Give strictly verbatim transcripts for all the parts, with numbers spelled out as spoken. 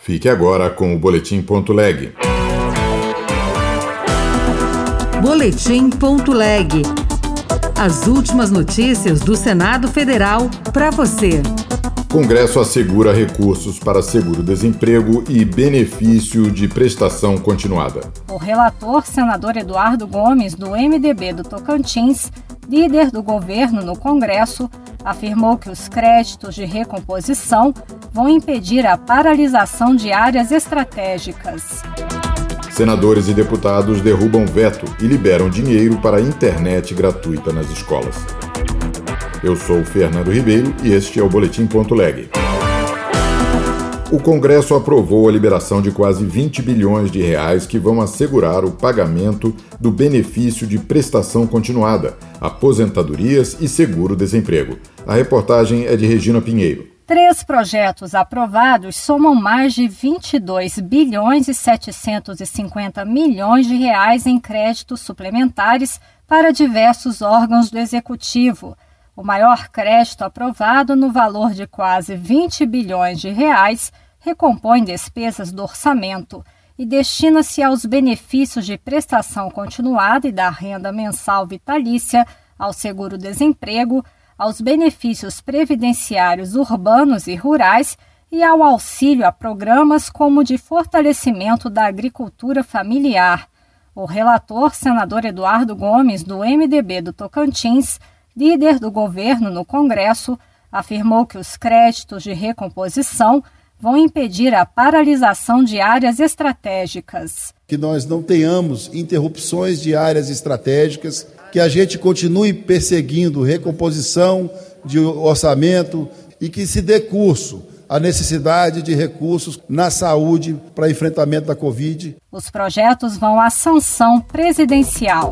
Fique agora com o Boletim Ponto Leg. Boletim Ponto Leg. As últimas notícias do Senado Federal para você. Congresso assegura recursos para seguro-desemprego e benefício de prestação continuada. O relator, senador Eduardo Gomes, do M D B do Tocantins, líder do governo no Congresso, afirmou que os créditos de recomposição vão impedir a paralisação de áreas estratégicas. Senadores e deputados derrubam veto e liberam dinheiro para a internet gratuita nas escolas. Eu sou Fernando Ribeiro e este é o Boletim Ponto Leg. O Congresso aprovou a liberação de quase vinte bilhões de reais que vão assegurar o pagamento do benefício de prestação continuada, aposentadorias e seguro-desemprego. A reportagem é de Regina Pinheiro. Três projetos aprovados somam mais de vinte e dois bilhões e setecentos e cinquenta milhões de reais em créditos suplementares para diversos órgãos do Executivo. O maior crédito aprovado, no valor de quase vinte bilhões de reais, recompõe despesas do orçamento e destina-se aos benefícios de prestação continuada e da renda mensal vitalícia, ao seguro-desemprego, aos benefícios previdenciários urbanos e rurais e ao auxílio a programas como o de fortalecimento da agricultura familiar. O relator, senador Eduardo Gomes, do M D B do Tocantins, líder do governo no Congresso, afirmou que os créditos de recomposição vão impedir a paralisação de áreas estratégicas. Que nós não tenhamos interrupções de áreas estratégicas, que a gente continue perseguindo recomposição de orçamento e que se dê curso à necessidade de recursos na saúde para enfrentamento da Covid. Os projetos vão à sanção presidencial.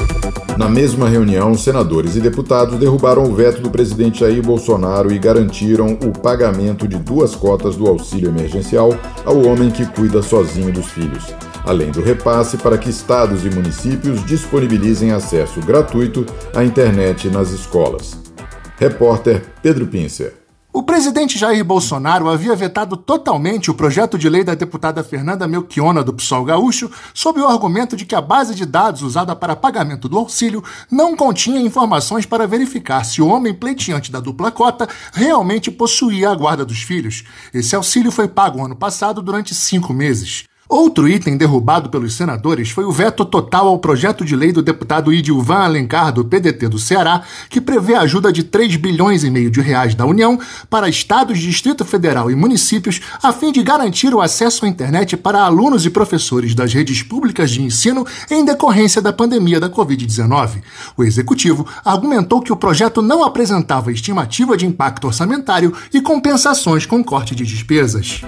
Na mesma reunião, senadores e deputados derrubaram o veto do presidente Jair Bolsonaro e garantiram o pagamento de duas cotas do auxílio emergencial ao homem que cuida sozinho dos filhos, além do repasse para que estados e municípios disponibilizem acesso gratuito à internet nas escolas. Repórter Pedro Pincer. O presidente Jair Bolsonaro havia vetado totalmente o projeto de lei da deputada Fernanda Melchiona, do P SOL gaúcho, sob o argumento de que a base de dados usada para pagamento do auxílio não continha informações para verificar se o homem pleiteante da dupla cota realmente possuía a guarda dos filhos. Esse auxílio foi pago ano passado durante cinco meses. Outro item derrubado pelos senadores foi o veto total ao projeto de lei do deputado Idilvan Alencar, do P D T do Ceará, que prevê a ajuda de três bilhões e meio de reais da União para estados, Distrito Federal e municípios, a fim de garantir o acesso à internet para alunos e professores das redes públicas de ensino em decorrência da pandemia da covid dezenove. O Executivo argumentou que o projeto não apresentava estimativa de impacto orçamentário e compensações com corte de despesas.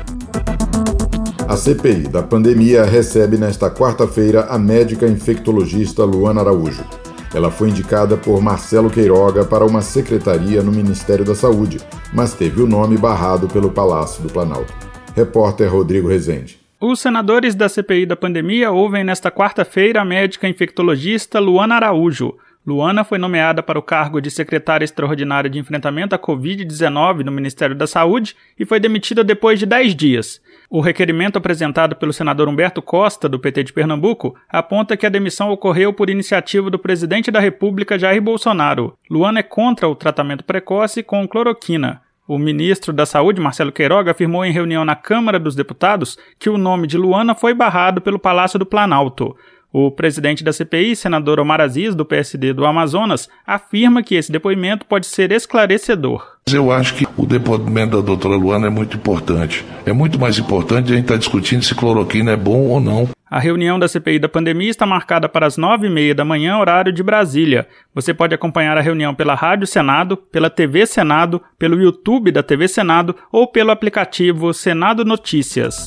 A C P I da pandemia recebe nesta quarta-feira a médica infectologista Luana Araújo. Ela foi indicada por Marcelo Queiroga para uma secretaria no Ministério da Saúde, mas teve o nome barrado pelo Palácio do Planalto. Repórter Rodrigo Rezende. Os senadores da C P I da pandemia ouvem nesta quarta-feira a médica infectologista Luana Araújo. Luana foi nomeada para o cargo de secretária extraordinária de enfrentamento à covid dezenove no Ministério da Saúde e foi demitida depois de dez dias. O requerimento apresentado pelo senador Humberto Costa, do P T de Pernambuco, aponta que a demissão ocorreu por iniciativa do presidente da República, Jair Bolsonaro. Luana é contra o tratamento precoce com cloroquina. O ministro da Saúde, Marcelo Queiroga, afirmou em reunião na Câmara dos Deputados que o nome de Luana foi barrado pelo Palácio do Planalto. O presidente da C P I, senador Omar Aziz, do P S D do Amazonas, afirma que esse depoimento pode ser esclarecedor. Eu acho que o depoimento da doutora Luana é muito importante. É muito mais importante a gente estar discutindo se cloroquina é bom ou não. A reunião da C P I da pandemia está marcada para as nove e meia da manhã, horário de Brasília. Você pode acompanhar a reunião pela Rádio Senado, pela T V Senado, pelo YouTube da T V Senado ou pelo aplicativo Senado Notícias.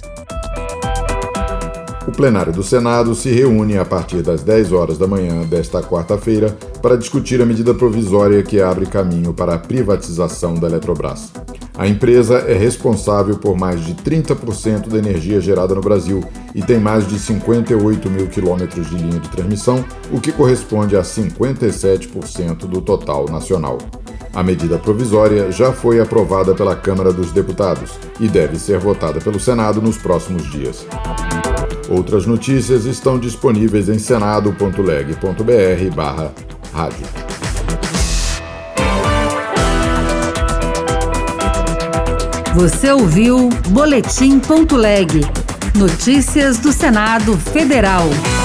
O plenário do Senado se reúne a partir das dez horas da manhã desta quarta-feira para discutir a medida provisória que abre caminho para a privatização da Eletrobras. A empresa é responsável por mais de trinta por cento da energia gerada no Brasil e tem mais de cinquenta e oito mil quilômetros de linha de transmissão, o que corresponde a cinquenta e sete por cento do total nacional. A medida provisória já foi aprovada pela Câmara dos Deputados e deve ser votada pelo Senado nos próximos dias. Outras notícias estão disponíveis em senado ponto leg ponto br barra rádio. Você ouviu Boletim ponto leg. Notícias do Senado Federal.